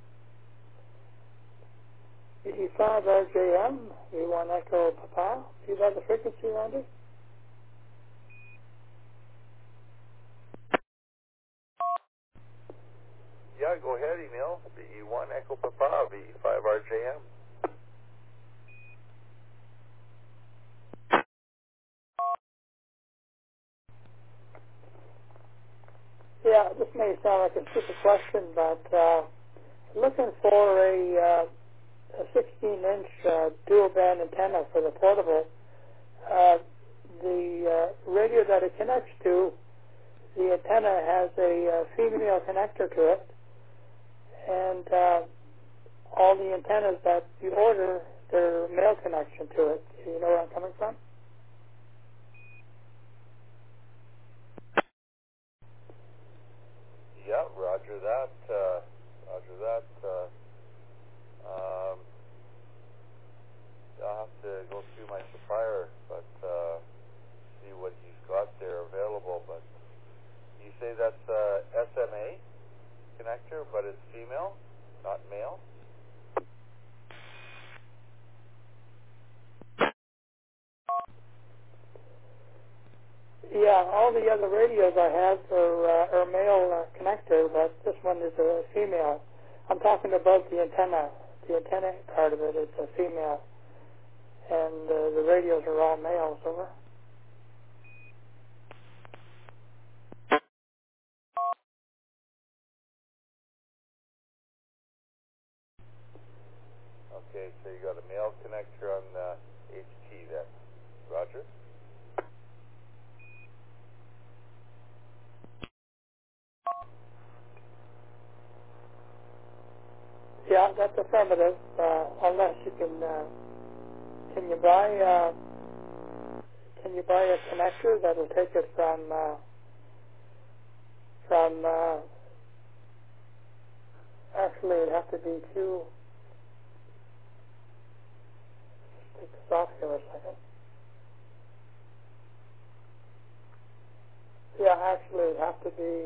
E5 RJM, E1 Echo Papa. Do you have the frequency, Randy? Yeah, go ahead, Emil. VE1 Echo Papa, VE5 RJM. Yeah, this may sound like a stupid question, but looking for a 16-inch dual band antenna for the portable. The radio that it connects to, the antenna has a female connector to it, and all the antennas that you order, they're male connection to it. Do you know where I'm coming from? Yeah, roger that. Roger that. I'll have to go through my supplier, but see what he's got there available. But you say that's SMA connector, but it's female, not male? Yeah, all the other radios I have are male connector, but this one is a female. I'm talking about the antenna. The antenna part of it is a female, and the radios are all males. Over. Okay, so you got a male connector on the HT then. Roger? Yeah, that's affirmative. Unless you can you buy a connector that'll take it from actually it'd have to be two. Take this off here a second. Yeah, actually it'd have to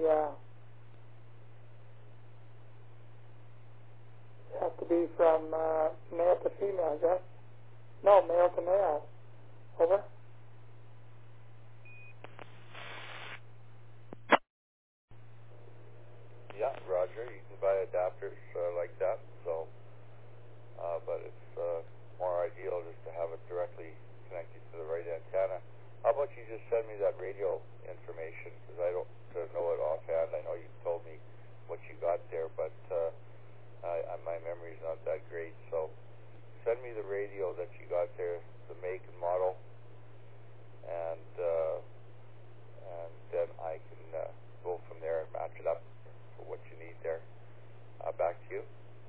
be from male to female, I guess. No, male to male. Over. Yeah, roger. You can buy adapters like that, so, but it's more ideal just to have it directly connected to the right antenna. How about you just send me that radio information, because I don't know it offhand. I know you told me what you got there, but my memory's not that great, so send me the radio that you got there, the make and model, and then I can go from there and match it up for what you need there. Back to you.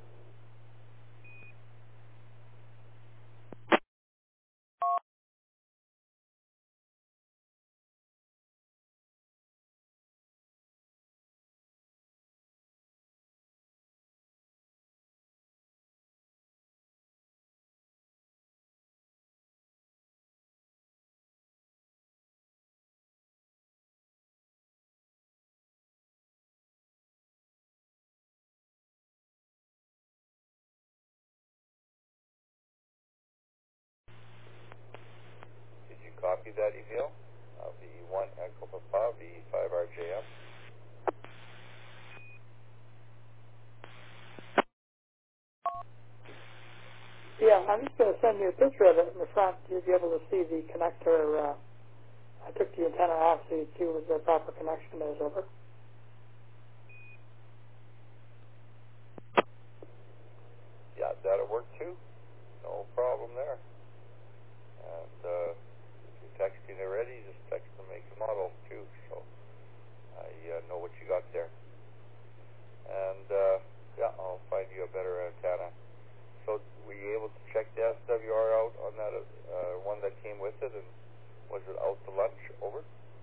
Did you copy that email? VE1 Echo Papa, VE5 RJM. Yeah, I'm just going to send you a picture of it in the front. You'll be able to see the connector. I took the antenna off so you see what the proper connection is. Over. Yeah, that'll work too. No problem there. And if you're texting already, just text the make and model too, so I know what you got there. And yeah, I'll find you a better antenna. So were you able to check the SWR out on that one that came with it, and was it out to lunch? Over?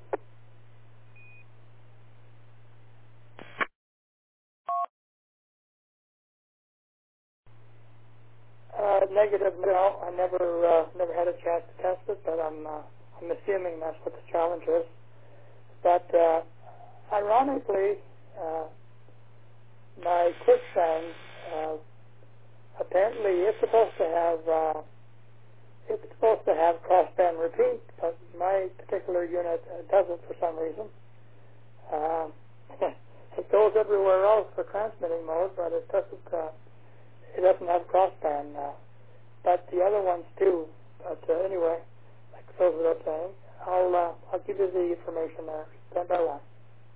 Negative, no. I never had a chance to test it, but I'm assuming that's what the challenge is. But ironically, my quicksand Apparently, it's supposed to have crossband repeat, but my particular unit doesn't for some reason. Uh, it goes everywhere else for transmitting mode, but it doesn't. It doesn't have crossband. But the other ones do. But anyway, like those what I'm saying. I'll give you the information there. Stand by one.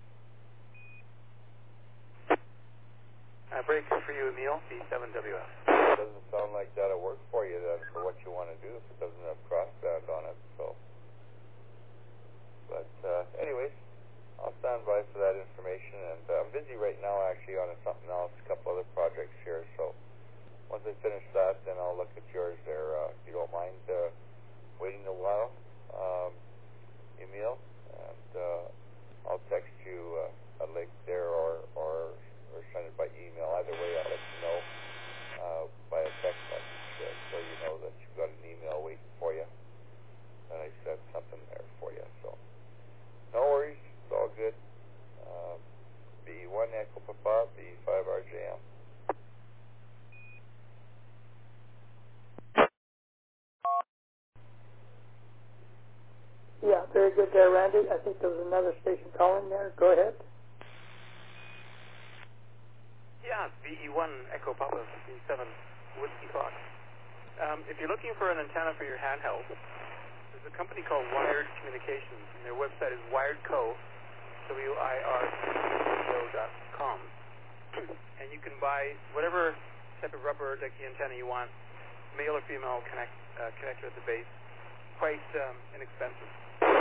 Break for you, Emil, B7WF. It doesn't sound like that'll work for you then for what you want to do if it doesn't have crossband on it. So, but anyways, I'll stand by for that information. And I'm busy right now actually on something else, a couple other projects here. So once I finish that, then I'll look at yours there. If you don't mind waiting a while, Emil, and I'll text you a link there or send it by email. Either way, I'll let you know by a text message so you know that you've got an email waiting for you. And I sent something there for you. So no worries, it's all good. B1 Echo Papa, B5 RJM. Yeah, very good there, Randy. I think there was another station calling there. Go ahead. Yeah, VE1 Echo Papa, B7 Whiskey Fox. If you're looking for an antenna for your handheld, there's a company called Wired Communications, and their website is wiredco, WIRDCO.com. And you can buy whatever type of rubber ducky antenna you want, male or female connector at the base, quite inexpensive.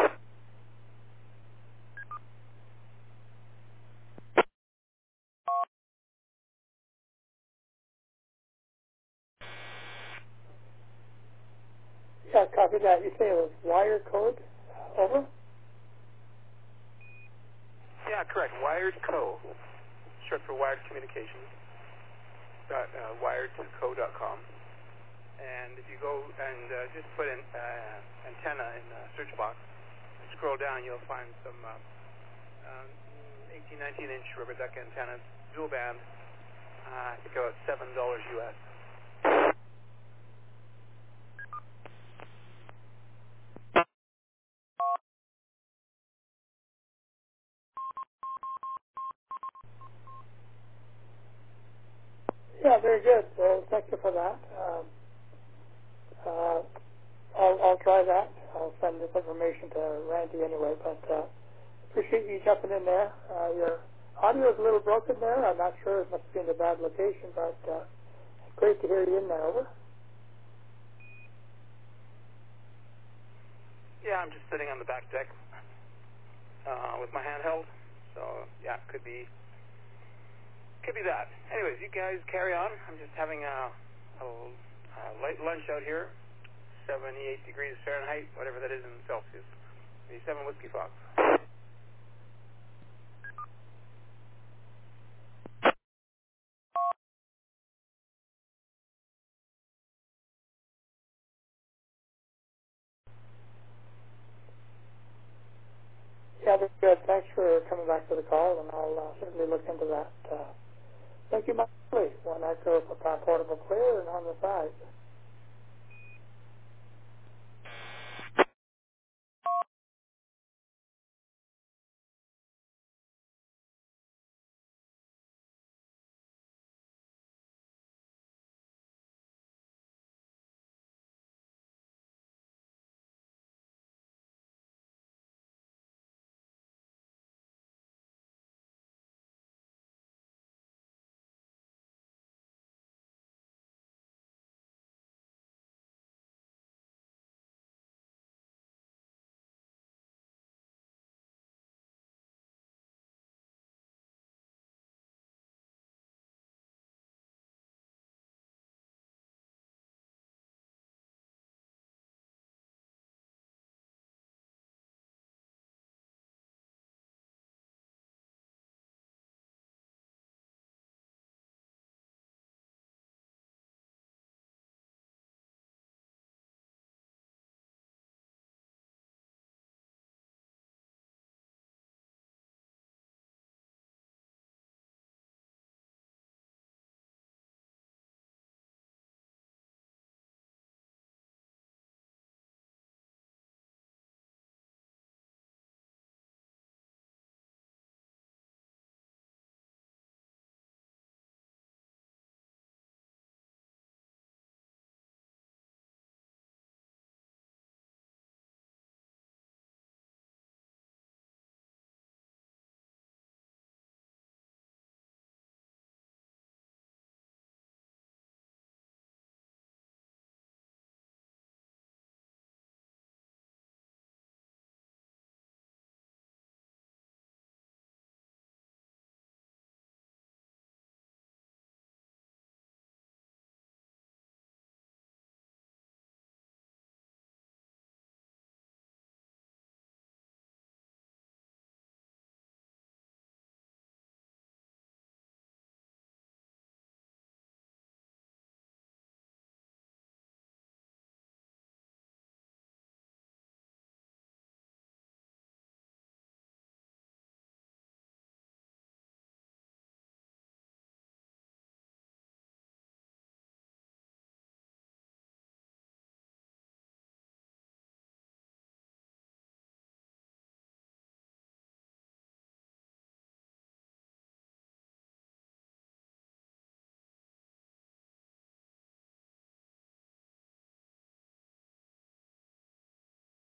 Yeah, copy that. You say it was wire code? Over? Yeah, correct. WiredCo, short for Wired Communications. Wiredco.com. And if you go and just put in antenna in the search box, and scroll down, you'll find some 18, 19-inch rubber duck antennas, dual band, I think about $7 US. Yeah, very good. Well, thank you for that. I'll try that. I'll send this information to Randy anyway, but appreciate you jumping in there. Your audio is a little broken there. I'm not sure. It must be in a bad location, but great to hear you in there. Over. Yeah, I'm just sitting on the back deck with my handheld. So, yeah, could be that. Anyways, you guys carry on. I'm just having a light lunch out here. 78 degrees Fahrenheit, whatever that is in Celsius. The 7 Whiskey Fox. Yeah, very good. Thanks for coming back to the call, and I'll certainly look into that. Thank you, Mike. One echo for portable player and on the side.